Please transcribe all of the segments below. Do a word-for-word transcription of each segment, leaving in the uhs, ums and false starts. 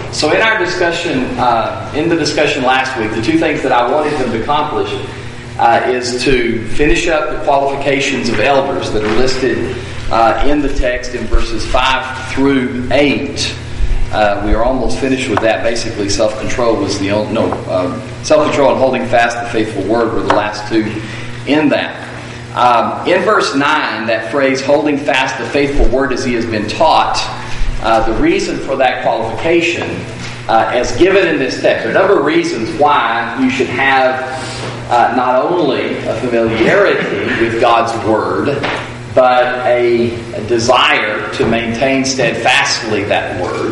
So in our discussion, uh, in the discussion last week, the two things that I wanted them to accomplish uh, is to finish up the qualifications of elders that are listed uh, in the text in verses five through eight. Uh, we are almost finished with that. Basically, self-control was the only, no, um, self-control and holding fast the faithful word were the last two in that. Um, in verse nine, that phrase, holding fast the faithful word as he has been taught, uh, the reason for that qualification, uh, as given in this text, there are a number of reasons why you should have uh, not only a familiarity with God's word, but a, a desire to maintain steadfastly that word.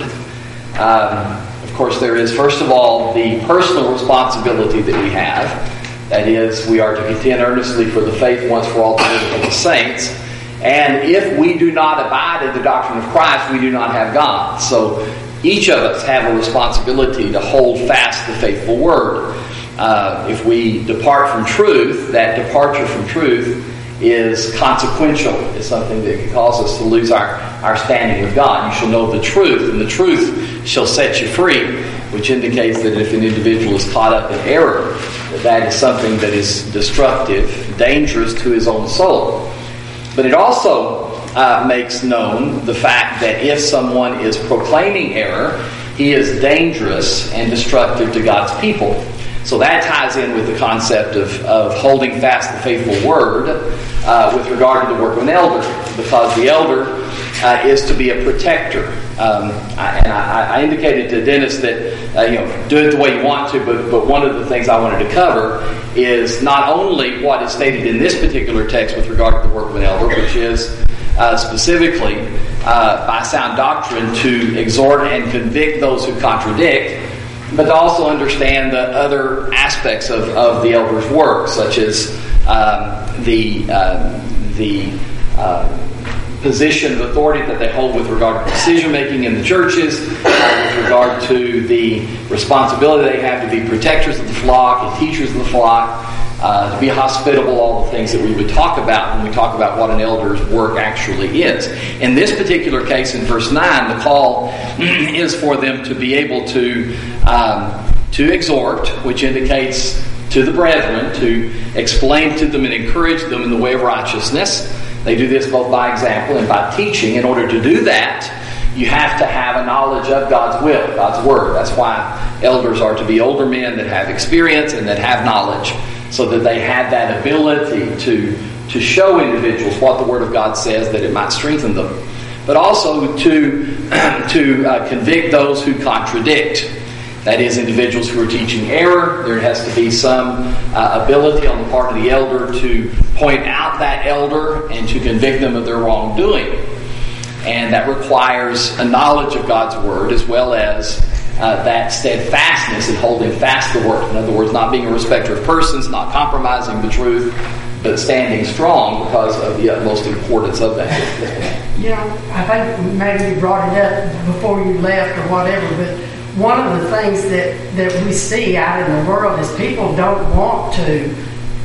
Um, of course, there is, first of all, the personal responsibility that we have. That is, we are to contend earnestly for the faith once for all delivered of the saints. And if we do not abide in the doctrine of Christ, we do not have God. So each of us have a responsibility to hold fast the faithful word. Uh, if we depart from truth, that departure from truth is consequential. It's something that can cause us to lose our, our standing with God. You shall know the truth, and the truth shall set you free, which indicates that if an individual is caught up in error, that that is something that is destructive, dangerous to his own soul. But it also uh, makes known the fact that if someone is proclaiming error, he is dangerous and destructive to God's people. So that ties in with the concept of, of holding fast the faithful word uh, with regard to the work of an elder, because the elder uh, is to be a protector. Um, I, and I, I indicated to Dennis that uh, you know do it the way you want to, but, but one of the things I wanted to cover is not only what is stated in this particular text with regard to the work of an elder, which is uh, specifically uh, by sound doctrine to exhort and convict those who contradict, but to also understand the other aspects of, of the elder's work, such as um, the uh, the uh, position of authority that they hold with regard to decision making in the churches, uh, with regard to the responsibility they have to be protectors of the flock and teachers of the flock, uh, to be hospitable, all the things that we would talk about when we talk about what an elder's work actually is. In this particular case, in verse nine, the call is for them to be able to um, to exhort, which indicates to the brethren, to explain to them and encourage them in the way of righteousness. They do this both by example and by teaching. In order to do that, you have to have a knowledge of God's will, God's word. That's why elders are to be older men that have experience and that have knowledge, so that they have that ability to, to show individuals what the Word of God says, that it might strengthen them. But also to, to uh, convict those who contradict. That is, individuals who are teaching error. There has to be some uh, ability on the part of the elder to point out that elder and to convict them of their wrongdoing. And that requires a knowledge of God's Word, as well as uh, that steadfastness in holding fast the Word. In other words, not being a respecter of persons, not compromising the truth, but standing strong because of the utmost importance of that. You know, I think maybe you brought it up before you left or whatever, but one of the things that, that we see out in the world is people don't want to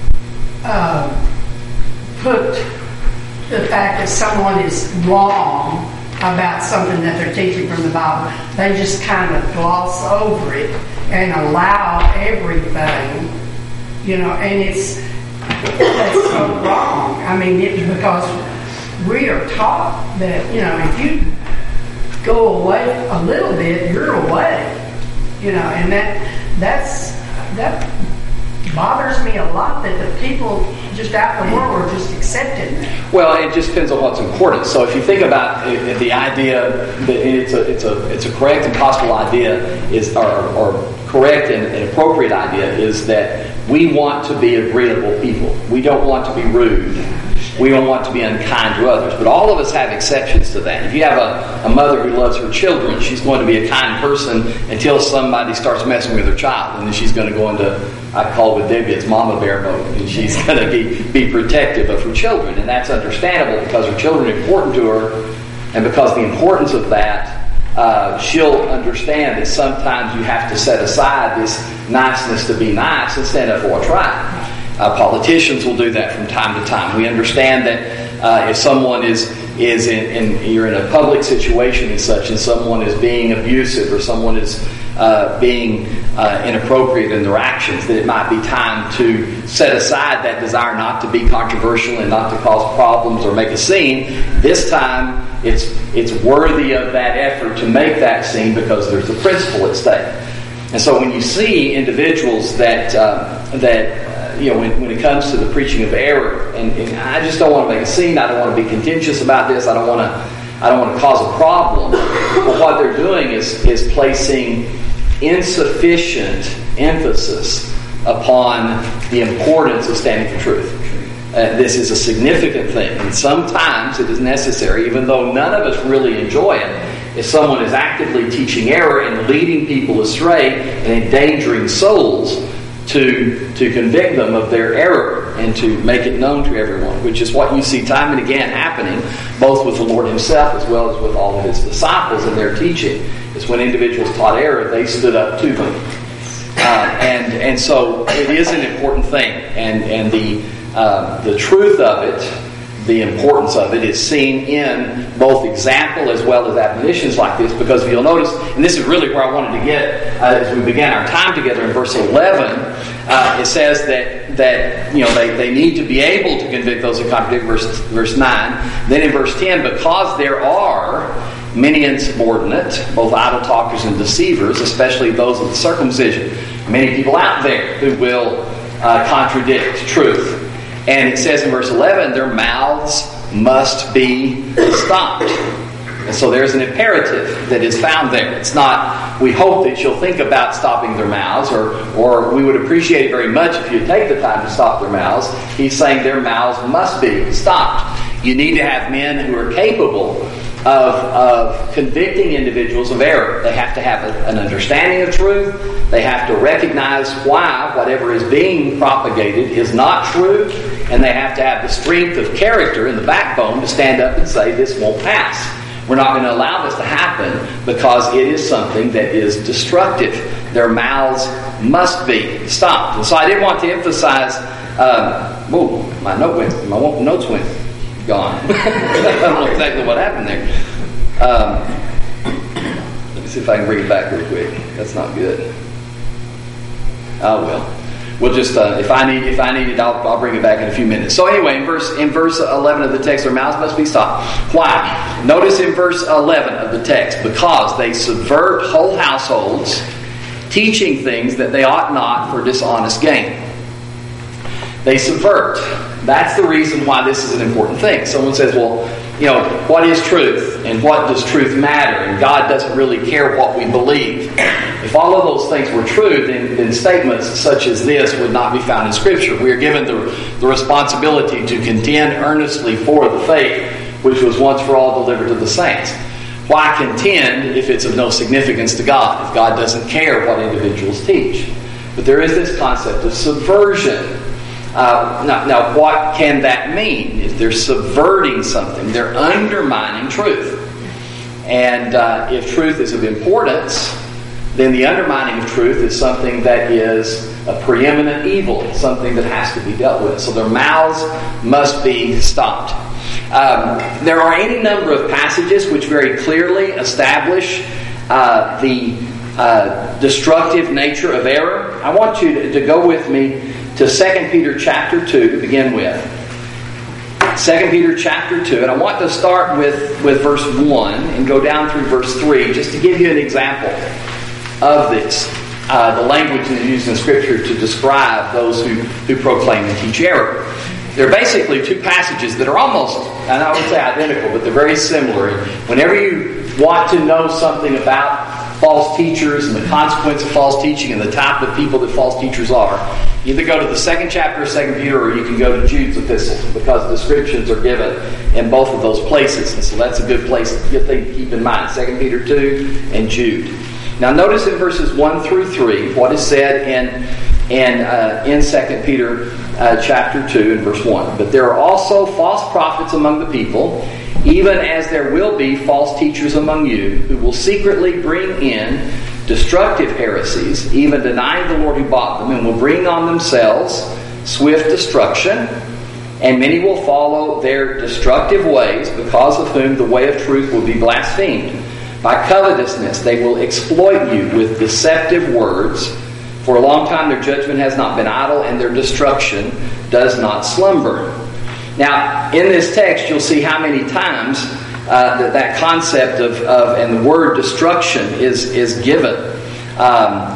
uh, put the fact that someone is wrong about something that they're teaching from the Bible. They just kind of gloss over it and allow everything, you know, and it's that's so wrong. I mean, it's because we are taught that, you know, if you go away a little bit, you're away, you know, and that that's that bothers me a lot, that the people just out in the world are just accepting that. Well, it just depends on what's important. So if you think about it, the idea that it's a it's a it's a correct and possible idea is or, or correct and, and appropriate idea is that we want to be agreeable people. We don't want to be rude. We don't want to be unkind to others. But all of us have exceptions to that. If you have a, a mother who loves her children, she's going to be a kind person until somebody starts messing with her child. And then she's going to go into, I call with Debbie, it's mama bear mode. And she's going to be, be protective of her children. And that's understandable because her children are important to her. And because the importance of that, uh, she'll understand that sometimes you have to set aside this niceness to be nice and stand up for what's right. Uh, politicians will do that from time to time. We understand that uh, if someone is is in, in you're in a public situation and such, and someone is being abusive or someone is uh, being uh, inappropriate in their actions, that it might be time to set aside that desire not to be controversial and not to cause problems or make a scene. This time, it's it's worthy of that effort to make that scene because there's a principle at stake. And so, when you see individuals that uh, that you know, when, when it comes to the preaching of error, and, and I just don't want to make a scene. I don't want to be contentious about this. I don't want to. I don't want to cause a problem. But what they're doing is is placing insufficient emphasis upon the importance of standing for truth. Uh, this is a significant thing, and sometimes it is necessary, even though none of us really enjoy it. If someone is actively teaching error and leading people astray and endangering souls, to to convict them of their error and to make it known to everyone, which is what you see time and again happening, both with the Lord Himself as well as with all of His disciples in their teaching. Is when individuals taught error, they stood up to them, uh, and and so it is an important thing, and and the uh, the truth of it. The importance of it is seen in both example as well as admonitions like this, because if you'll notice, and this is really where I wanted to get uh, as we began our time together in verse eleven, uh, it says that that you know they, they need to be able to convict those who contradict. Verse verse nine. Then in verse ten, because there are many insubordinate, both idle talkers and deceivers, especially those of the circumcision, many people out there who will uh, contradict truth. And it says in verse eleven, their mouths must be stopped. And so there's an imperative that is found there. It's not, we hope that you'll think about stopping their mouths, or, or we would appreciate it very much if you take the time to stop their mouths. He's saying their mouths must be stopped. You need to have men who are capable of, of convicting individuals of error. They have to have a, an understanding of truth. They have to recognize why whatever is being propagated is not true. And they have to have the strength of character and the backbone to stand up and say, this won't pass. We're not going to allow this to happen because it is something that is destructive. Their mouths must be stopped. And so I did want to emphasize, um, whoa, my note went, my notes went gone. I don't know exactly what happened there. Um, let me see if I can bring it back real quick. That's not good. Oh well. We'll just uh, if I need if I need it, I'll, I'll bring it back in a few minutes. So anyway, in verse in verse eleven of the text, their mouths must be stopped. Why? Notice in verse eleven of the text, because they subvert whole households, teaching things that they ought not for dishonest gain. They subvert. That's the reason why this is an important thing. Someone says, well, you know, what is truth? And what does truth matter? And God doesn't really care what we believe. If all of those things were true, then, then statements such as this would not be found in Scripture. We are given the, the responsibility to contend earnestly for the faith, which was once for all delivered to the saints. Why contend if it's of no significance to God, if God doesn't care what individuals teach? But there is this concept of subversion. Uh, now, now, what can that mean? If they're subverting something, they're undermining truth. And uh, if truth is of importance, then the undermining of truth is something that is a preeminent evil, something that has to be dealt with. So their mouths must be stopped. Um, there are any number of passages which very clearly establish uh, the uh, destructive nature of error. I want you to, to go with me to Second Peter chapter two to begin with. Second Peter chapter two, and I want to start with, with verse one and go down through verse three just to give you an example of this. Uh, the language that is used in Scripture to describe those who, who proclaim and teach error. There are basically two passages that are almost, and I would say identical, but they're very similar. Whenever you want to know something about false teachers and the consequence of false teaching and the type of people that false teachers are, you either go to the second chapter of Second Peter or you can go to Jude's epistles, because descriptions are given in both of those places. And so that's a good place, good thing to keep in mind. Second Peter two and Jude. Now notice in verses one through three what is said in in uh, in Second Peter uh, chapter two and verse one. But there are also false prophets among the people, even as there will be false teachers among you, who will secretly bring in destructive heresies, even denying the Lord who bought them, and will bring on themselves swift destruction. and many will follow their destructive ways, because of whom the way of truth will be blasphemed. By covetousness they will exploit you with deceptive words. For a long time their judgment has not been idle, and their destruction does not slumber. Now, in this text, you'll see how many times uh, that, that concept of, of and the word destruction is, is given. Um,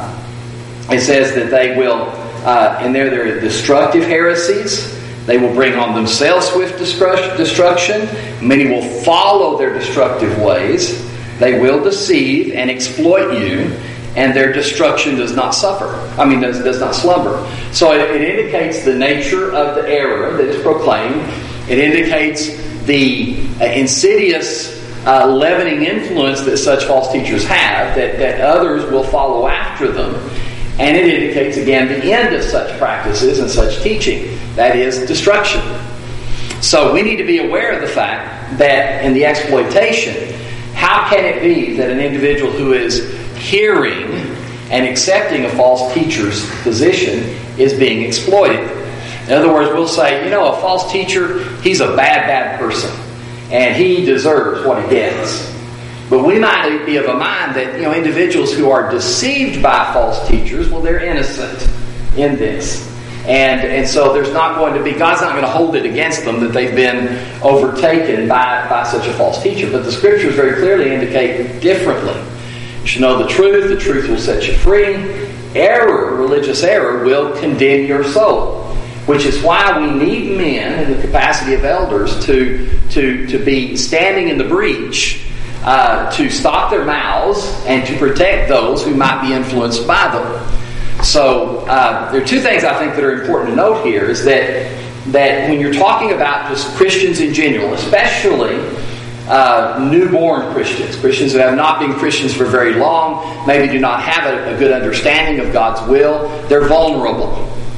it says that they will, uh, in there, there are destructive heresies. They will bring on themselves swift destruction. Many will follow their destructive ways. They will deceive and exploit you, and their destruction does not suffer. I mean, does, does not slumber. So it, it indicates the nature of the error that is proclaimed. It indicates the uh, insidious uh, leavening influence that such false teachers have, that, that others will follow after them. And it indicates, again, the end of such practices and such teaching. That is destruction. So we need to be aware of the fact that in the exploitation, how can it be that an individual who is hearing and accepting a false teacher's position is being exploited? In other words, we'll say, you know, a false teacher, he's a bad, bad person, and he deserves what he gets. But we might be of a mind that, you know, individuals who are deceived by false teachers, well, they're innocent in this. And and so there's not going to be, God's not going to hold it against them that they've been overtaken by, by such a false teacher. But the Scriptures very clearly indicate differently. You should know the truth. The truth will set you free. Error, religious error, will condemn your soul. Which is why we need men in the capacity of elders to, to, to be standing in the breach, uh, to stop their mouths and to protect those who might be influenced by them. So uh, there are two things I think that are important to note here, is that that when you're talking about just Christians in general, especially uh, newborn Christians, Christians who have not been Christians for very long, maybe do not have a, a good understanding of God's will, they're vulnerable.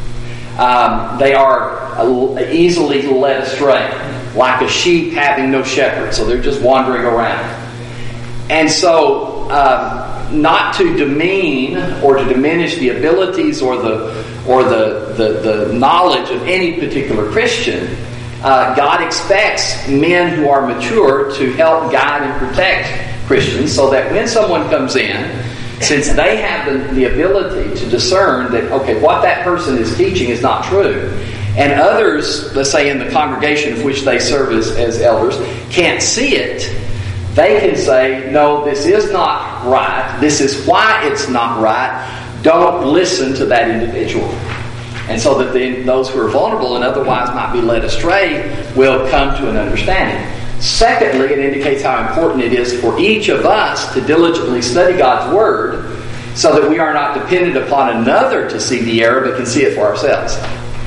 Um, they are easily led astray, like a sheep having no shepherd, so they're just wandering around. And so um, not to demean or to diminish the abilities or the or the, the, the knowledge of any particular Christian, uh, God expects men who are mature to help guide and protect Christians, so that when someone comes in, since they have the, the ability to discern that, okay, what that person is teaching is not true, and others, let's say in the congregation of which they serve as, as elders, can't see it, they can say, no, this is not right. This is why it's not right. Don't listen to that individual. And so that the, those who are vulnerable and otherwise might be led astray will come to an understanding. Secondly, it indicates how important it is for each of us to diligently study God's Word, so that we are not dependent upon another to see the error, but can see it for ourselves.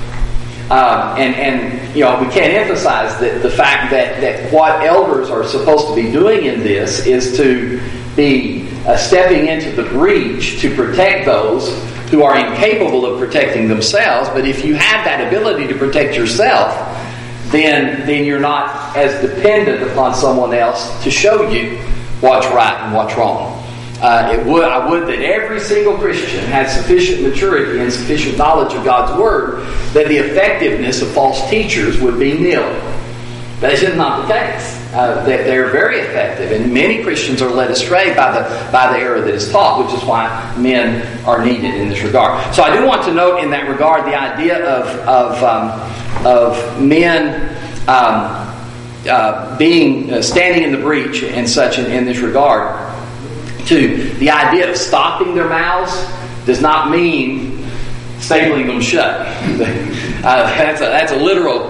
Um, and, and, you know, we can't emphasize that the fact that, that what elders are supposed to be doing in this is to be uh, stepping into the breach to protect those who are incapable of protecting themselves. But if you have that ability to protect yourself, then, then you're not as dependent upon someone else to show you what's right and what's wrong. Uh, it would, I would that every single Christian had sufficient maturity and sufficient knowledge of God's Word that the effectiveness of false teachers would be nil. That's just not the case. Uh, they, they're very effective, and many Christians are led astray by the by the error that is taught, which is why men are needed in this regard. So I do want to note in that regard the idea of of um, of men um, uh, being uh, standing in the breach and such in, in this regard. To the idea of stopping their mouths does not mean stapling them shut. uh, that's a that's a literal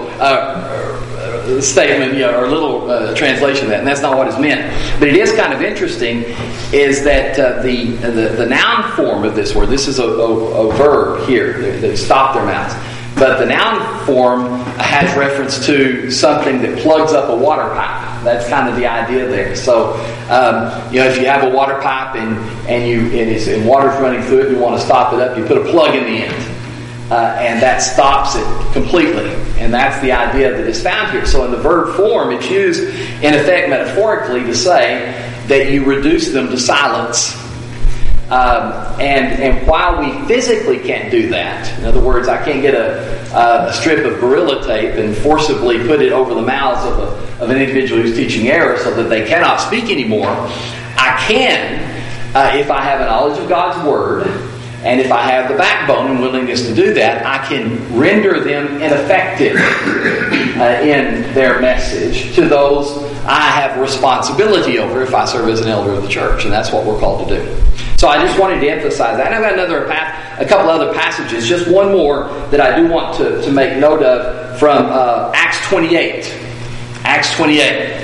uh, statement, you know, or little uh, translation of that, and that's not what is meant. But it is kind of interesting, is that uh, the, the the noun form of this word. This is a, a, a verb here that stop their mouths. But the noun form has reference to something that plugs up a water pipe. That's kind of the idea there. So, um, you know, if you have a water pipe and, and you and, it's, and water's running through it and you want to stop it up, you put a plug in the end. Uh, and that stops it completely. And that's the idea that is found here. So in the verb form, it's used, in effect, metaphorically to say that you reduce them to silence. Um, and and while we physically can't do that, in other words, I can't get a, a strip of Gorilla Tape and forcibly put it over the mouths of, a, of an individual who's teaching error so that they cannot speak anymore, I can, uh, if I have a knowledge of God's Word, and if I have the backbone and willingness to do that, I can render them ineffective uh, in their message to those I have responsibility over if I serve as an elder of the church. And that's what we're called to do. So I just wanted to emphasize that. And I've got another, a couple other passages, just one more that I do want to, to make note of from uh, Acts twenty-eight. Acts twenty-eight.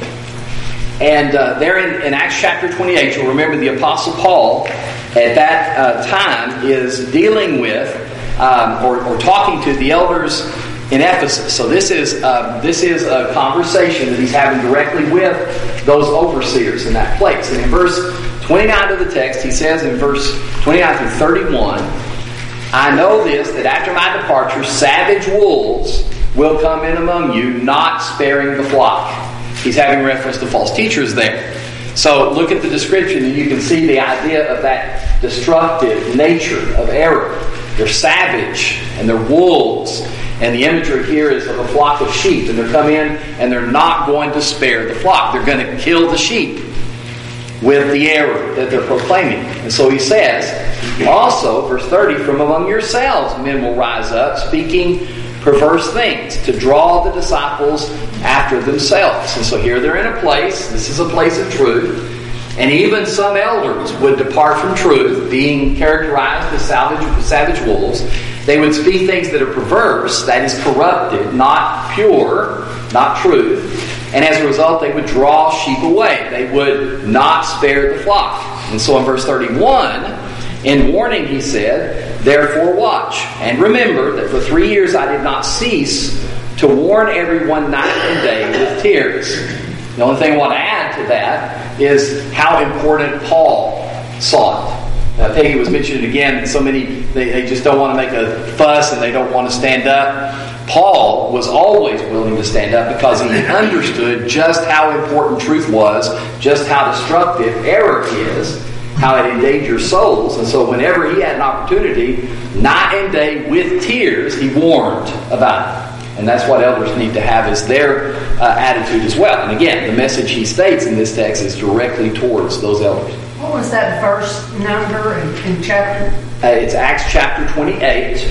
And uh, there in, in Acts chapter twenty-eight, you'll remember the Apostle Paul at that uh, time is dealing with um, or, or talking to the elders in Ephesus. So this is uh, this is a conversation that he's having directly with those overseers in that place. And in verse twenty-nine of the text, he says in verse twenty-nine through thirty-one, I know this, that after my departure, savage wolves will come in among you, not sparing the flock. He's having reference to false teachers there. So look at the description and you can see the idea of that destructive nature of error. They're savage and they're wolves. And the imagery here is of a flock of sheep. And they're coming in and they're not going to spare the flock. They're going to kill the sheep with the error that they're proclaiming. And so he says, also, verse thirty, from among yourselves men will rise up, speaking perverse things, to draw the disciples after themselves. And so here they're in a place, this is a place of truth, and even some elders would depart from truth, being characterized as savage, savage wolves. They would speak things that are perverse, that is corrupted, not pure, not truth. And as a result, they would draw sheep away. They would not spare the flock. And so in verse thirty-one, in warning he said, therefore watch, and remember that for three years I did not cease to warn everyone night and day with tears. The only thing I want to add to that is how important Paul saw it. Uh, Peggy was mentioning again that so many, they, they just don't want to make a fuss and they don't want to stand up. Paul was always willing to stand up because he understood just how important truth was, just how destructive error is, how it endangers souls. And so whenever he had an opportunity, night and day with tears, he warned about it. And that's what elders need to have as their uh, attitude as well. And again, the message he states in this text is directly towards those elders. What was that verse number and, and chapter? Uh, it's Acts chapter twenty-eight.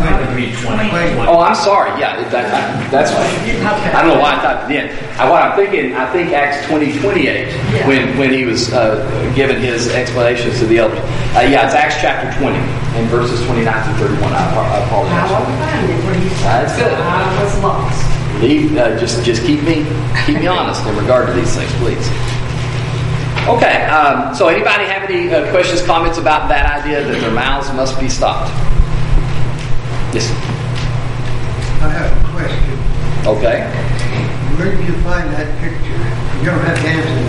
Oh, I'm sorry. Yeah, that, I, that's right. I don't know why I typed it in. I, what I'm thinking, I think Acts twenty twenty-eight, yeah. when when he was uh, giving his explanations to the elders. Uh, yeah, it's Acts chapter twenty and verses twenty-nine to thirty-one. I, I apologize. I won't find it when you said that's good. I was lost. Leave, uh, just just keep me keep me honest in regard to these things, please. Okay, um, so anybody have any uh, questions, comments about that idea that their mouths must be stopped? Yes. I have a question. Okay. Where did you find that picture? You don't have to answer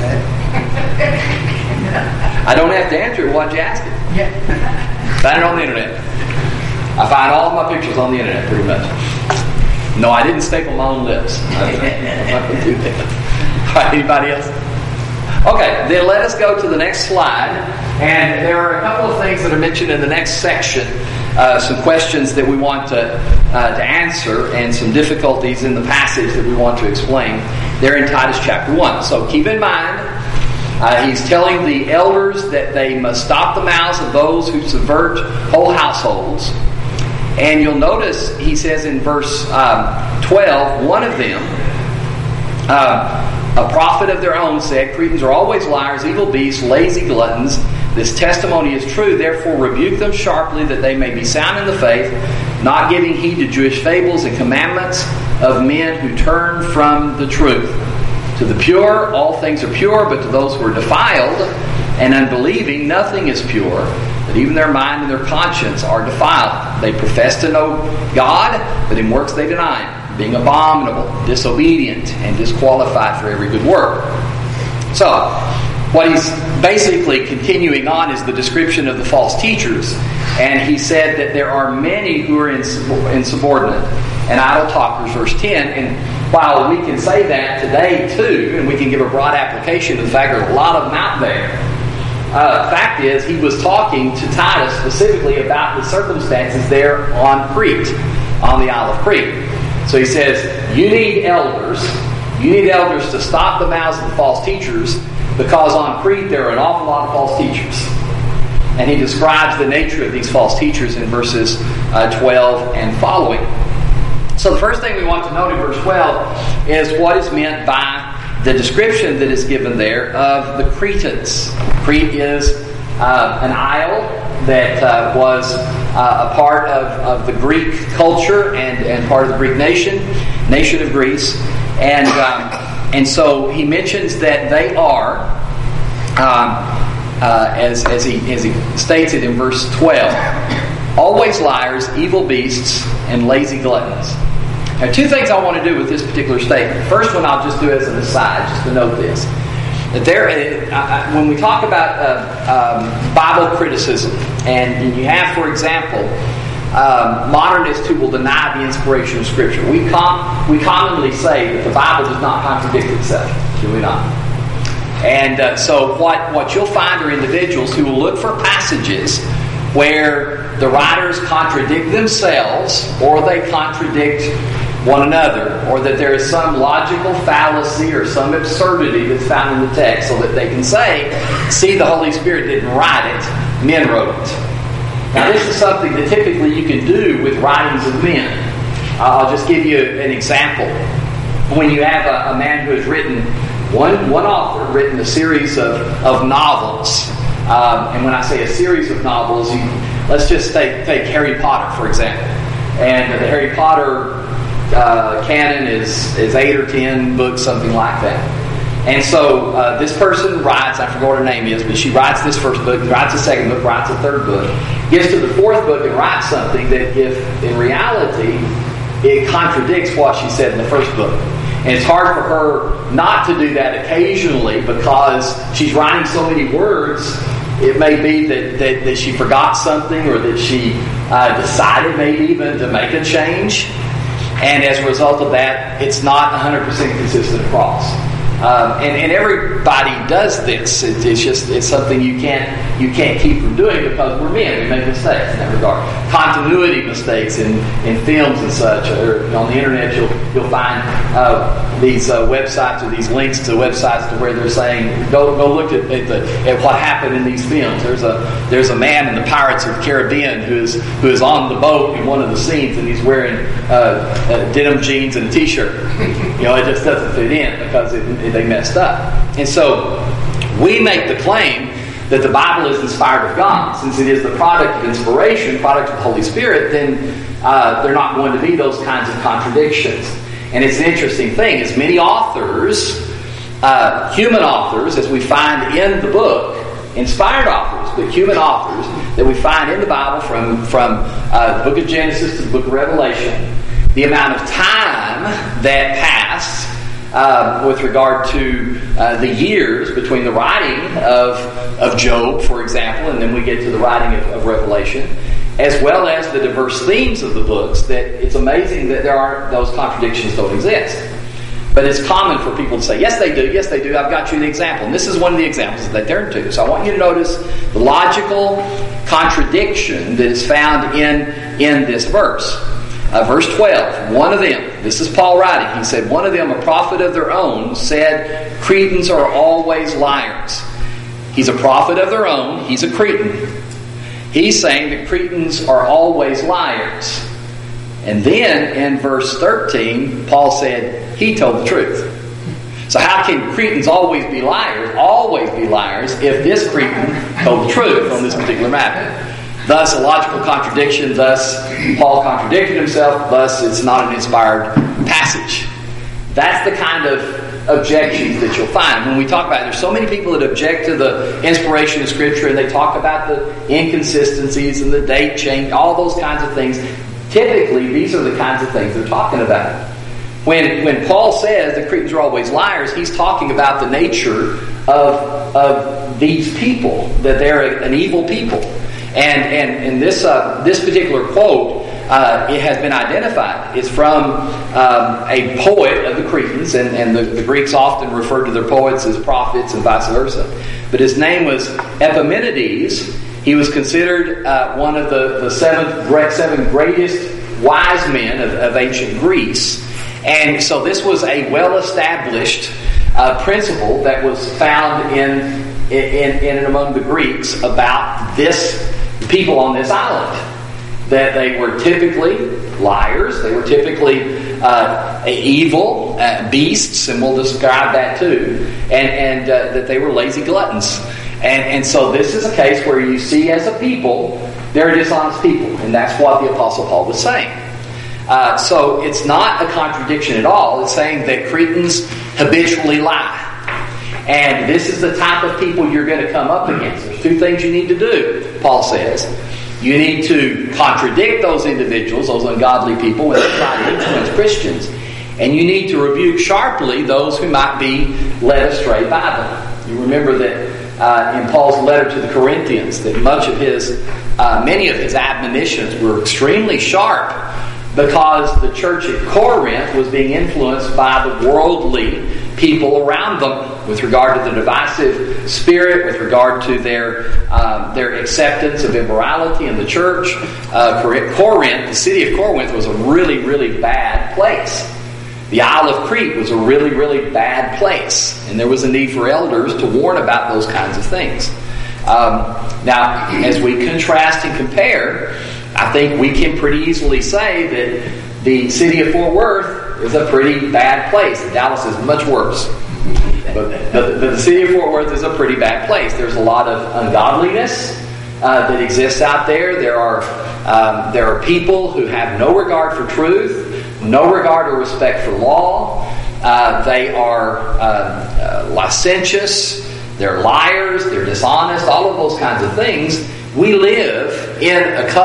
that. I don't have to answer it. Why'd you ask it? Yeah. Find it on the internet. I find all of my pictures on the internet, pretty much. No, I didn't staple my own lips. I'm not going to do that. All right, anybody else? Okay, then let us go to the next slide. And there are a couple of things that are mentioned in the next section. Uh, some questions that we want to uh, to answer and some difficulties in the passage that we want to explain. They're in Titus chapter one. So keep in mind, uh, he's telling the elders that they must stop the mouths of those who subvert whole households. And you'll notice he says in verse um, twelve, one of them, uh, a prophet of their own, said, Cretans are always liars, evil beasts, lazy gluttons. This testimony is true, therefore rebuke them sharply that they may be sound in the faith, not giving heed to Jewish fables and commandments of men who turn from the truth. To the pure, all things are pure, but to those who are defiled and unbelieving, nothing is pure, that even their mind and their conscience are defiled. They profess to know God, but in works they deny Him, being abominable, disobedient, and disqualified for every good work. So, what he's basically continuing on is the description of the false teachers. And he said that there are many who are insubordinate and idle talkers, verse ten. And while we can say that today too, and we can give a broad application to the fact there are a lot of them out there, uh, fact is, he was talking to Titus specifically about the circumstances there on Crete, on the Isle of Crete. So he says, you need elders. You need elders to stop the mouths of the false teachers, because on Crete there are an awful lot of false teachers. And he describes the nature of these false teachers in verses uh, twelve and following. So the first thing we want to note in verse twelve is what is meant by the description that is given there of the Cretans. Crete is uh, an isle that uh, was uh, a part of, of the Greek culture and, and part of the Greek nation, nation of Greece. And um, and so he mentions that they are, um, uh, as, as, he, as he states it in verse twelve, always liars, evil beasts, and lazy gluttons. Now, two things I want to do with this particular statement. First one I'll just do as an aside, just to note this. That there, uh, when we talk about uh, um, Bible criticism, and you have, for example, um, modernists who will deny the inspiration of Scripture, we com- we commonly say that the Bible does not contradict itself, do we not? And uh, so what, what you'll find are individuals who will look for passages where the writers contradict themselves, or they contradict one another, or that there is some logical fallacy or some absurdity that's found in the text, so that they can say, see, the Holy Spirit didn't write it, men wrote it. Now this is something that typically you can do with writings of men. I'll just give you an example. When you have a, a man who has written, one, one author written a series of, of novels, um, and when I say a series of novels, you, let's just take, take Harry Potter, for example. And the Harry Potter Uh, canon is, is eight or ten books, something like that. And so uh, this person writes, I forget what her name is, but she writes this first book, writes a second book, writes a third book, gets to the fourth book and writes something that, if in reality, it contradicts what she said in the first book. And it's hard for her not to do that occasionally, because she's writing so many words. It may be that, that, that she forgot something, or that she uh, decided maybe even to make a change. And as a result of that, it's not one hundred percent consistent across. Um, and, and everybody does this. It, it's just it's something you can't you can't keep from doing, because we're men. We make mistakes in that regard. Continuity mistakes in, in films and such. Or on the internet, you'll you'll find uh, these uh, websites or these links to websites to where they're saying, go go look at at, the, at what happened in these films. There's a there's a man in the Pirates of the Caribbean who is who is on the boat in one of the scenes, and he's wearing uh, uh, denim jeans and a t-shirt. You know, it just doesn't fit in because it, it they messed up. And so we make the claim that the Bible is inspired of God. Since it is the product of inspiration, product of the Holy Spirit, then uh, there are not going to be those kinds of contradictions. And it's an interesting thing, as many authors, uh, human authors, as we find in the book, inspired authors, but human authors that we find in the Bible, from, from uh, the book of Genesis to the book of Revelation, the amount of time that passed Uh, with regard to uh, the years between the writing of of Job, for example, and then we get to the writing of, of Revelation, as well as the diverse themes of the books, that it's amazing that there aren't, those contradictions don't exist. But it's common for people to say, yes, they do, yes, they do, I've got you the example. And this is one of the examples that they turn to. So I want you to notice the logical contradiction that is found in, in this verse. Uh, verse twelve, one of them, this is Paul writing, he said, one of them, a prophet of their own, said, Cretans are always liars. He's a prophet of their own, he's a Cretan. He's saying that Cretans are always liars. And then in verse thirteen, Paul said, he told the truth. So how can Cretans always be liars, always be liars, if this Cretan told the truth on this particular matter? Thus, a logical contradiction. Thus, Paul contradicted himself. Thus, it's not an inspired passage. That's the kind of objections that you'll find. When we talk about it, there's so many people that object to the inspiration of Scripture, and they talk about the inconsistencies and the date change, all those kinds of things. Typically, these are the kinds of things they're talking about. When when Paul says the Cretans are always liars, he's talking about the nature of, of these people, that they're an evil people. And and, and this uh, this particular quote uh, it has been identified. It's from um, a poet of the Cretans, and, and the, the Greeks often referred to their poets as prophets and vice versa. But his name was Epimenides. He was considered uh, one of the, the seven, seven greatest wise men of, of ancient Greece. And so this was a well-established uh, principle that was found in, in, in and among the Greeks about this people on this island. That they were typically liars, they were typically uh, evil uh, beasts, and we'll describe that too, and, and uh, that they were lazy gluttons. And, and so this is a case where you see as a people, they're dishonest people, and that's what the Apostle Paul was saying. Uh, so it's not a contradiction at all. It's saying that Cretans habitually lie. And this is the type of people you're going to come up against. There's two things you need to do, Paul says. You need to contradict those individuals, those ungodly people, when they try to influence Christians. And you need to rebuke sharply those who might be led astray by them. You remember that uh, in Paul's letter to the Corinthians, that much of his, uh, many of his admonitions were extremely sharp, because the church at Corinth was being influenced by the worldly people around them with regard to the divisive spirit, with regard to their um, their acceptance of immorality in the church. Uh, Corinth, the city of Corinth, was a really, really bad place. The Isle of Crete was a really, really bad place, and there was a need for elders to warn about those kinds of things. Um, now, as we contrast and compare, I think we can pretty easily say that the city of Fort Worth is a pretty bad place. Dallas is much worse. But the, the, the city of Fort Worth is a pretty bad place. There's a lot of ungodliness uh, that exists out there. There are um, there are people who have no regard for truth, no regard or respect for law. Uh, they are uh, uh, licentious. They're liars. They're dishonest. All of those kinds of things. We live in a, a,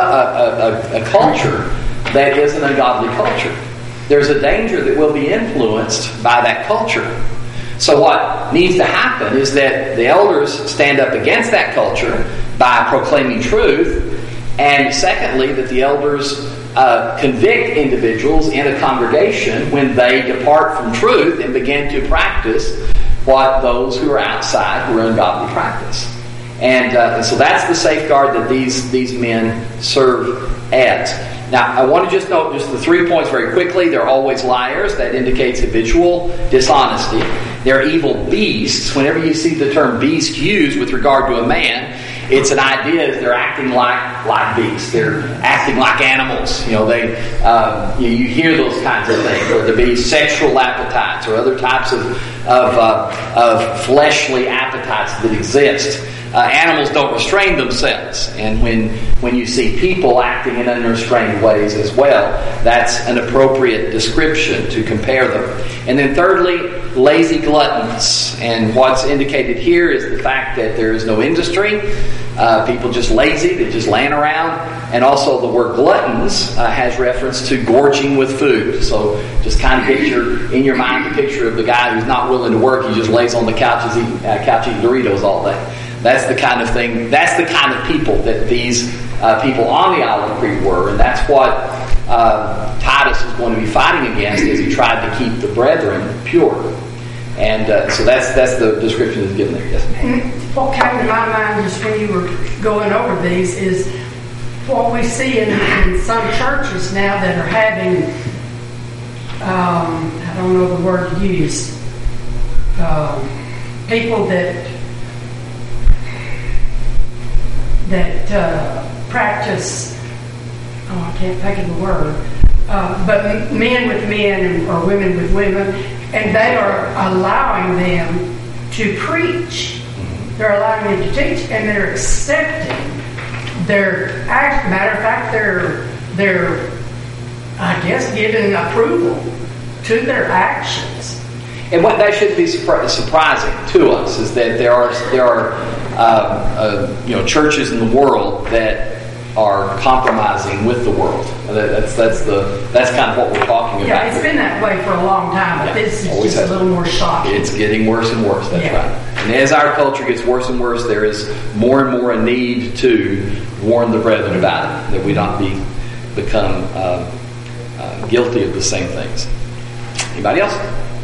a, a culture that is an ungodly culture. There's a danger that we'll be influenced by that culture. So what needs to happen is that the elders stand up against that culture by proclaiming truth, and secondly, that the elders uh, convict individuals in a congregation when they depart from truth and begin to practice what those who are outside who are ungodly practice. And, uh, and so that's the safeguard that these, these men serve as. Now, I want to just note just the three points very quickly. They're always liars. That indicates habitual dishonesty. They're evil beasts. Whenever you see the term beast used with regard to a man, it's an idea that they're acting like like beasts. They're acting like animals. You know, they um, you, you hear those kinds of things, or there be sexual appetites or other types of of, uh, of fleshly appetites that exist. Uh, animals don't restrain themselves, and when when you see people acting in unrestrained ways as well, that's an appropriate description to compare them. And then thirdly, lazy gluttons. And what's indicated here is the fact that there is no industry. Uh, people just lazy, they're just laying around. And also the word gluttons uh, has reference to gorging with food. So just kind of picture in your mind the picture of the guy who's not willing to work. He just lays on the couch eating, uh, couch eating Doritos all day. That's the kind of thing, that's the kind of people that these uh, people on the Isle of Crete were. And that's what uh, Titus is going to be fighting against as he tried to keep the brethren pure. And uh, so that's that's the description that's given there. Yes. What came to my mind just when you were going over these is what we see in, in some churches now that are having, um, I don't know the word to use, um, people that that uh, practice, oh, I can't think of the word, uh, but men with men or women with women, and they are allowing them to preach. They're allowing them to teach, and they're accepting their act. Matter of fact, they're they're I guess giving approval to their actions. And what that should be surprising to us is that there are there are uh, uh, you know churches in the world that are compromising with the world. That's that's the that's kind of what we're talking about. Yeah, it's been that way for a long time, but yeah, this is just a little more shocking. It's getting worse and worse. That's yeah. right. And as our culture gets worse and worse, there is more and more a need to warn the brethren about it, that we not be become uh, uh, guilty of the same things. Anybody else?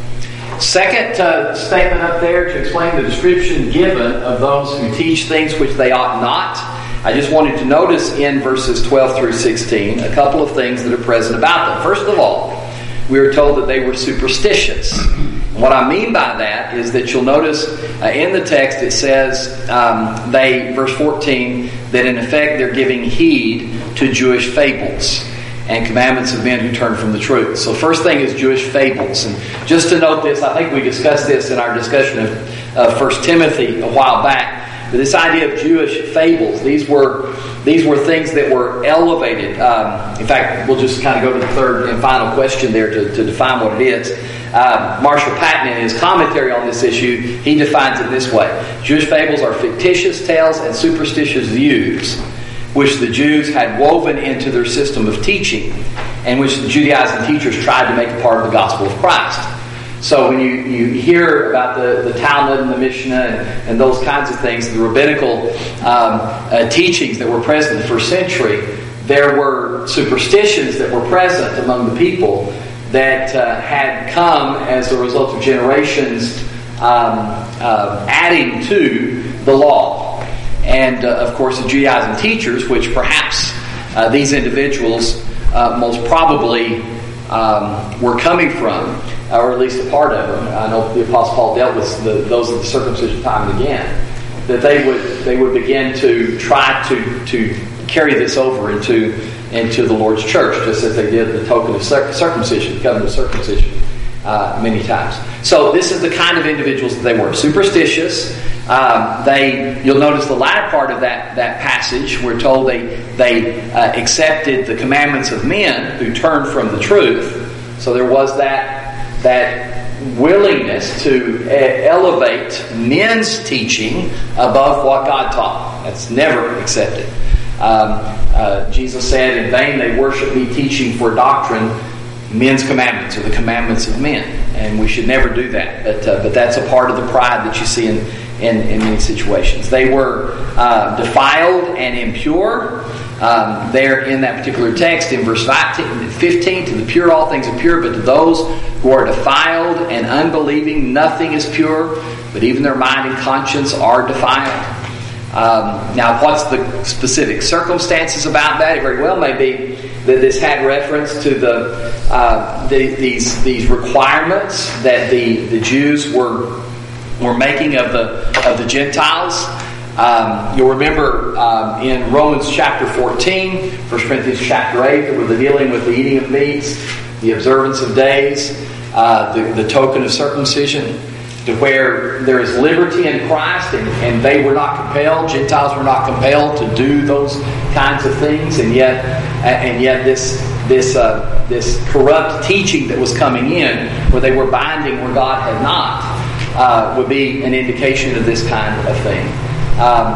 Second uh, statement up there to explain the description given of those who teach things which they ought not. I just wanted to notice in verses twelve through sixteen a couple of things that are present about them. First of all, we are told that they were superstitious. What I mean by that is that you'll notice uh, in the text it says, um, they, verse fourteen, that in effect they're giving heed to Jewish fables and commandments of men who turn from the truth. So first thing is Jewish fables. And just to note this, I think we discussed this in our discussion of uh, First Timothy a while back. But this idea of Jewish fables, these were these were things that were elevated. Um, in fact, we'll just kind of go to the third and final question there to, to define what it is. Uh, Marshall Patton, in his commentary on this issue, he defines it this way. Jewish fables are fictitious tales and superstitious views which the Jews had woven into their system of teaching and which the Judaizing teachers tried to make a part of the gospel of Christ. So when you, you hear about the, the Talmud and the Mishnah and, and those kinds of things, the rabbinical um, uh, teachings that were present in the first century, there were superstitions that were present among the people that uh, had come as a result of generations um, uh, adding to the law. And, uh, of course, the Judaizing teachers, which perhaps uh, these individuals uh, most probably um, were coming from, or at least a part of them. I know the Apostle Paul dealt with the, those of the circumcision time and again. That they would they would begin to try to to carry this over into into the Lord's church, just as they did the token of circumcision, the covenant of circumcision, uh, many times. So this is the kind of individuals that they were. Superstitious. Um, they, you'll notice the latter part of that, that passage. We're told they they uh, accepted the commandments of men who turned from the truth. So there was that that willingness to uh, elevate men's teaching above what God taught. That's never accepted. Um, uh, Jesus said, "In vain they worship me, teaching for doctrine men's commandments, or the commandments of men." And we should never do that. But uh, but that's a part of the pride that you see in in, in many situations. They were uh, defiled and impure. Um, there in that particular text, in verse fifteen, to the pure all things are pure, but to those who are defiled and unbelieving nothing is pure, but even their mind and conscience are defiled. Um, now, what's the specific circumstances about that? It very well may be that this had reference to the, uh, the these these requirements that the, the Jews were were making of the of the Gentiles. Um, you'll remember um, in Romans chapter fourteen, First Corinthians chapter eight, that we're dealing with the eating of meats, the observance of days, uh, the, the token of circumcision, to where there is liberty in Christ, and, and they were not compelled, Gentiles were not compelled to do those kinds of things, and yet and yet this this uh, this corrupt teaching that was coming in, where they were binding where God had not, uh, would be an indication of this kind of thing. Um,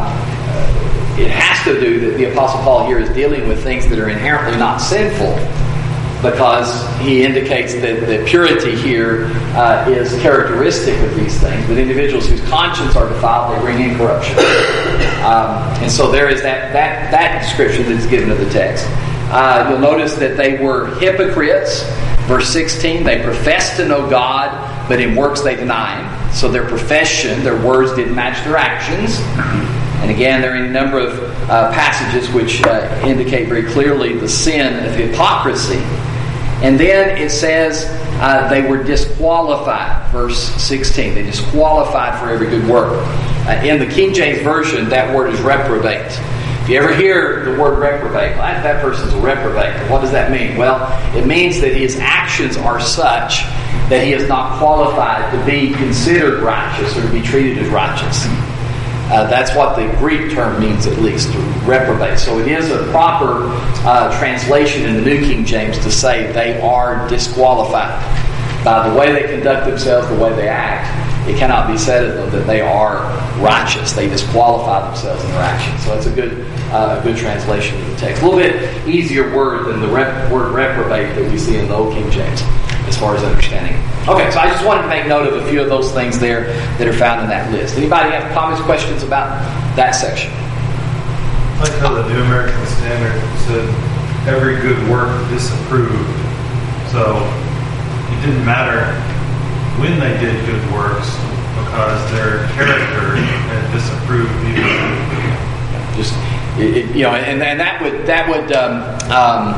it has to do that the Apostle Paul here is dealing with things that are inherently not sinful, because he indicates that, that purity here uh, is characteristic of these things. But individuals whose conscience are defiled, they bring in corruption. Um, and so there is that, that, that description that's given of the text. Uh, you'll notice that they were hypocrites. Verse sixteen, they profess to know God, but in works they deny Him. So their profession, their words didn't match their actions. And again, there are a number of uh, passages which uh, indicate very clearly the sin of hypocrisy. And then it says uh, they were disqualified. Verse sixteen, they disqualified for every good work. Uh, in the King James Version, that word is reprobate. If you ever hear the word reprobate, well, that, that person's a reprobate. What does that mean? Well, it means that his actions are such that he is not qualified to be considered righteous or to be treated as righteous. Uh, that's what the Greek term means, at least, to reprobate. So it is a proper uh, translation in the New King James to say they are disqualified. By the way they conduct themselves, the way they act, it cannot be said of them that they are righteous. They disqualify themselves in their actions. So it's a good uh, a good translation of the text. A little bit easier word than the rep- word reprobate that we see in the Old King James, as far as understanding. Okay, so I just wanted to make note of a few of those things there that are found in that list. Anybody have comments, questions about that section? I like how the New American Standard said every good work disapproved. So it didn't matter when they did good works because their character had disapproved either. Just it, it, you know, and, and that would that would um, um,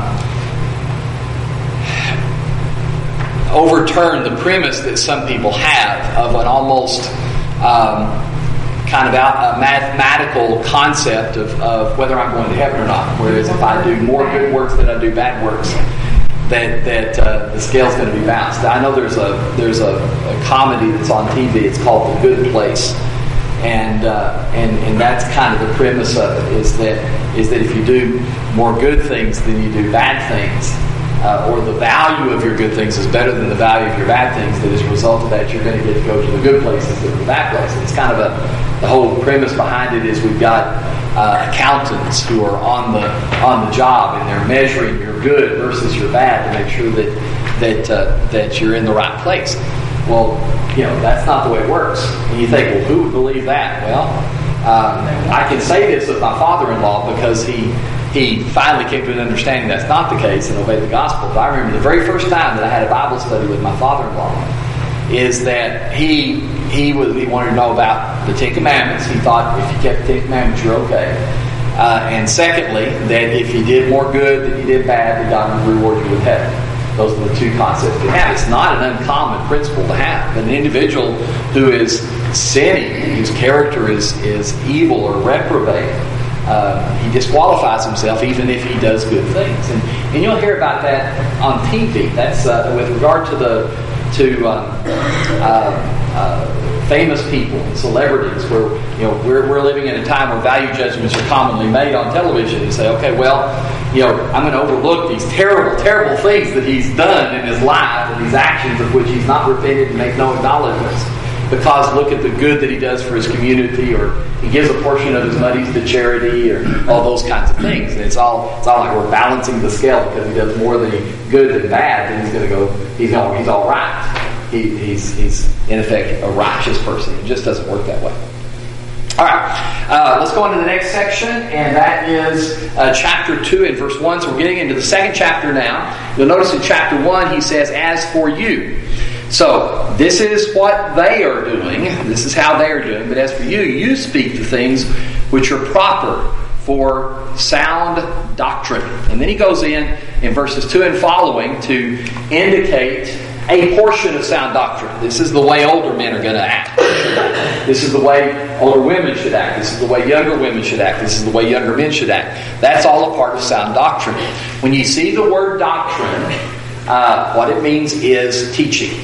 overturn the premise that some people have of an almost um, kind of out, a mathematical concept of, of whether I'm going to heaven or not. Whereas if I do more good works than I do bad works, that that uh, the scale's going to be balanced. I know there's a there's a, a comedy that's on T V. It's called The Good Place, and uh, and and that's kind of the premise of it. Is that is that if you do more good things than you do bad things, uh, or the value of your good things is better than the value of your bad things, that as a result of that, you're going to get to go to the good places instead of the bad places. It's kind of a the whole premise behind it is we've got uh, accountants who are on the on the job and they're measuring your good versus your bad to make sure that that uh, that you're in the right place. Well, you know, that's not the way it works. And you think, well, who would believe that? Well, um, I can say this of my father-in-law because he he finally came to an understanding that's not the case and obeyed the gospel. But I remember the very first time that I had a Bible study with my father-in-law is that he he was he wanted to know about the Ten Commandments. He thought if you kept the Ten Commandments, you're okay. Uh, and secondly, that if you did more good than you did bad, that God would reward you with heaven. Those are the two concepts to have. It's not an uncommon principle to have. An individual who is sinning, whose character is, is evil or reprobate, uh, he disqualifies himself even if he does good things. And, and you'll hear about that on T V. That's uh, with regard to the to um, uh, uh, famous people, celebrities, where you know we're we're living in a time where value judgments are commonly made on television. You say, okay, well, you know, I'm going to overlook these terrible, terrible things that he's done in his life and these actions of which he's not repented and make no acknowledgments. Because look at the good that he does for his community, or he gives a portion of his money to charity, or all those kinds of things. And it's all it's all like we're balancing the scale because he does more than he, good than bad. Then he's going to go. He's all he's all right. He, he's he's in effect a righteous person. It just doesn't work that way. All right, uh, let's go on to the next section, and that is uh, chapter two and verse one. So we're getting into the second chapter now. You'll notice in chapter one he says, "As for you." So, this is what they are doing. This is how they are doing. But as for you, you speak the things which are proper for sound doctrine. And then he goes in, in verses two and following, to indicate a portion of sound doctrine. This is the way older men are going to act. This is the way older women should act. This is the way younger women should act. This is the way younger men should act. That's all a part of sound doctrine. When you see the word doctrine, uh, what it means is teaching.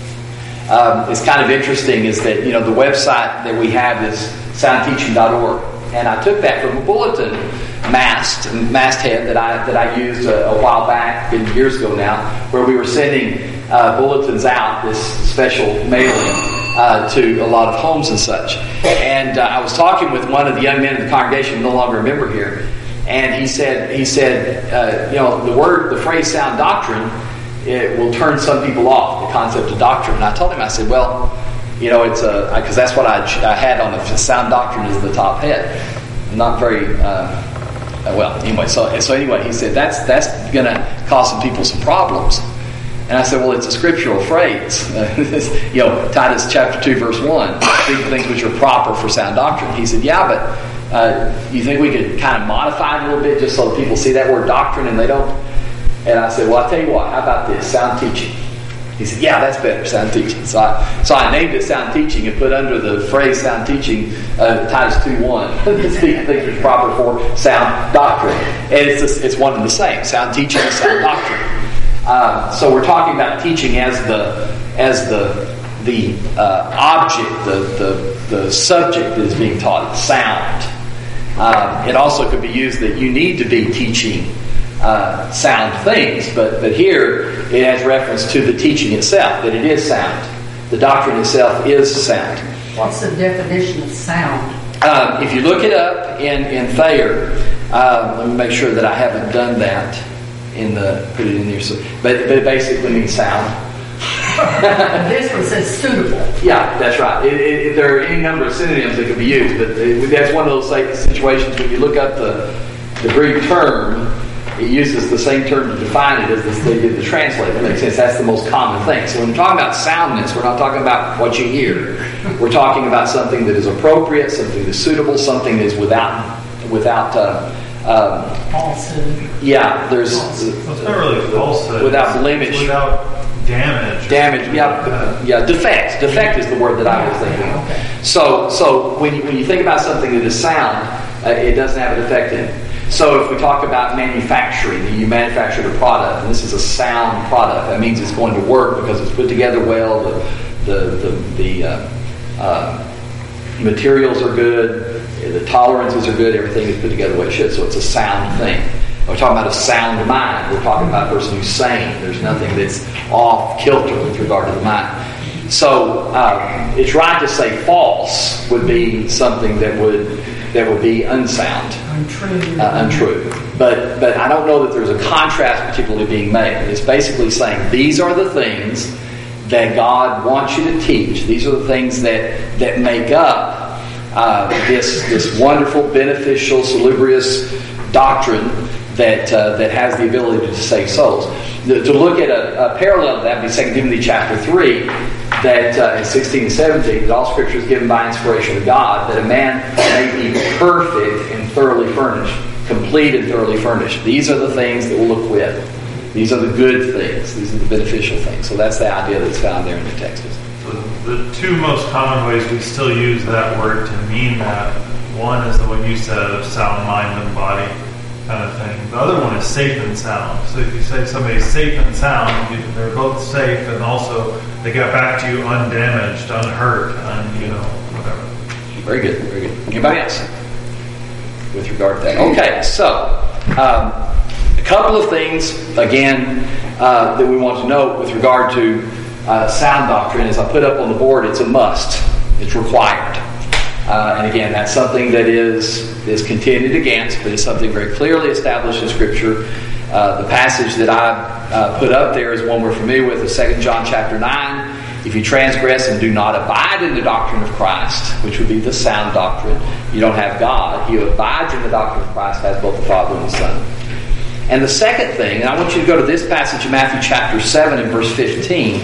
Um, it's kind of interesting is that, you know, the website that we have is sound teaching dot org. And I took that from a bulletin mast, masthead that I that I used a, a while back, been years ago now, where we were sending uh, bulletins out, this special mailing, uh, to a lot of homes and such. And uh, I was talking with one of the young men in the congregation, no longer a member here, and he said, he said, uh, you know, the word, the phrase sound doctrine, it will turn some people off, the concept of doctrine. And I told him, I said, well, you know, it's a, because that's what I, I had on the sound doctrine as the top head. Not very, uh, well, anyway, so so anyway, he said, that's that's going to cause some people some problems. And I said, well, it's a scriptural phrase. You know, Titus chapter two, verse one, speak the things which are proper for sound doctrine. He said, yeah, but uh, you think we could kind of modify it a little bit just so that people see that word doctrine and they don't? And I said, well, I'll tell you what, how about this, sound teaching? He said, yeah, that's better, sound teaching. So I, so I named it sound teaching and put under the phrase sound teaching uh, Titus two one. Speak the things which are proper for sound doctrine. And it's just, it's one and the same, sound teaching and sound doctrine. Um, so we're talking about teaching as the as the the uh, object, the, the the subject that is being taught, sound. Um, it also could be used that you need to be teaching Uh, sound things, but but here it has reference to the teaching itself, that it is sound. The doctrine itself is sound. What's the definition of sound? Um, if you look it up in in Thayer, um, let me make sure that I haven't done that in the put it in there. So, but but it basically means sound. This one says suitable. Yeah, that's right. It, it, there are any number of synonyms that could be used, but it, that's one of those like, situations when you look up the the Greek term. it uses the same term to define it as this, they did the translator. It makes sense. That's the most common thing. So when we're talking about soundness, we're not talking about what you hear. We're talking about something that is appropriate, something that's suitable, something that is without without. Uh, um, Falsehood. yeah, there's Well, it's not really falsehood. without It's blemish. without damage. Damage, yeah, yeah. Defect, defect is the word that I was thinking of. Okay. So, so when you, when you think about something that is sound, uh, it doesn't have a defect in it. So, if we talk about manufacturing, you manufactured a product, and this is a sound product. That means it's going to work because it's put together well. The the the, the uh, uh, materials are good. The tolerances are good. Everything is put together the way it should. So, it's a sound thing. We're talking about a sound mind. We're talking about a person who's sane. There's nothing that's off kilter with regard to the mind. So uh, it's right to say false would be something that would that would be unsound, Untrue. uh, untrue. But but I don't know that there's a contrast particularly being made. It's basically saying these are the things that God wants you to teach. These are the things that that make up uh, this this wonderful, beneficial, salubrious doctrine that uh, that has the ability to save souls. The, to look at a, a parallel to that would be Second Timothy chapter three, that uh, in sixteen and seventeen, that all Scripture is given by inspiration of God, that a man may be perfect and thoroughly furnished, complete and thoroughly furnished. These are the things that we'll equip. These are the good things. These are the beneficial things. So that's the idea that's found there in the text. So the two most common ways we still use that word to mean that, one is the one you said of sound mind and body kind of thing. The other one is safe and sound. So if you say somebody's safe and sound, you, they're both safe, and also they get back to you undamaged, unhurt, and you know, whatever. Very good, very good. Anybody else with regard to that? Okay, so um, a couple of things, again, uh, that we want to note with regard to uh, sound doctrine. As I put up on the board, it's a must. It's required. Uh, and again, that's something that is is contended against, but it's something very clearly established in Scripture. Uh, the passage that I uh, put up there is one we're familiar with, is Second John chapter nine. If you transgress and do not abide in the doctrine of Christ, which would be the sound doctrine, you don't have God. He who abides in the doctrine of Christ has both the Father and the Son. And the second thing, and I want you to go to this passage in Matthew chapter seven and verse fifteen.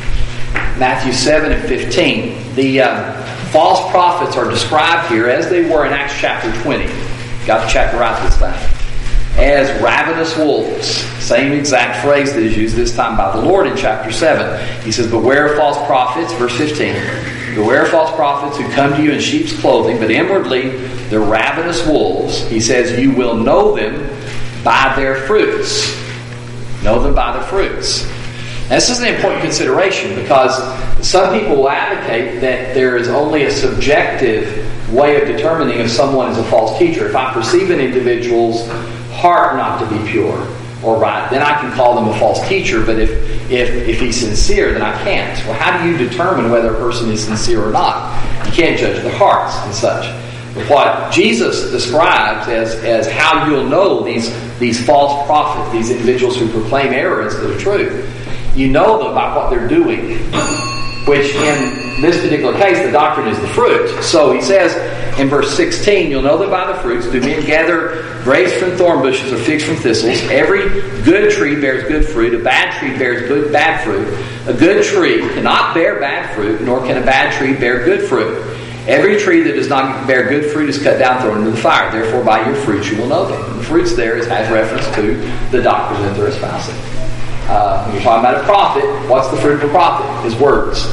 Matthew seven and fifteen. The uh, false prophets are described here as they were in Acts chapter twenty. Got the chapter right this time. As ravenous wolves. Same exact phrase that is used this time by the Lord in chapter seven. He says, beware of false prophets, verse fifteen. Beware of false prophets who come to you in sheep's clothing, but inwardly they're ravenous wolves. He says, you will know them by their fruits. Know them by their fruits. Now, this is an important consideration because some people will advocate that there is only a subjective way of determining if someone is a false teacher. If I perceive an individual's heart not to be pure or right, then I can call them a false teacher. But if, if, if he's sincere, then I can't. Well, how do you determine whether a person is sincere or not? You can't judge the hearts and such. But what Jesus describes as, as how you'll know these, these false prophets, these individuals who proclaim error instead of truth, you know them by what they're doing, which in this particular case, the doctrine is the fruit. So he says in verse sixteen, you'll know them by the fruits. Do men gather grapes from thorn bushes or figs from thistles? Every good tree bears good fruit. A bad tree bears good bad fruit. A good tree cannot bear bad fruit, nor can a bad tree bear good fruit. Every tree that does not bear good fruit is cut down, thrown into the fire. Therefore, by your fruits you will know them. And the fruits there is, has reference to the doctrine that they're espousing. Uh, when you're talking about a prophet, what's the fruit of a prophet? His words.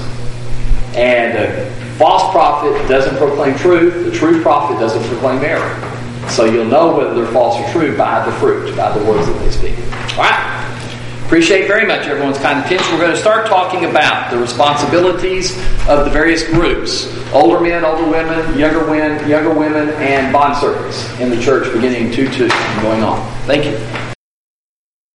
And a false prophet doesn't proclaim truth. The true prophet doesn't proclaim error. So you'll know whether they're false or true by the fruit, by the words that they speak. All right. Appreciate very much everyone's kind attention. We're going to start talking about the responsibilities of the various groups. Older men, older women, younger women, younger women, and bondservants in the church beginning two two and going on. Thank you.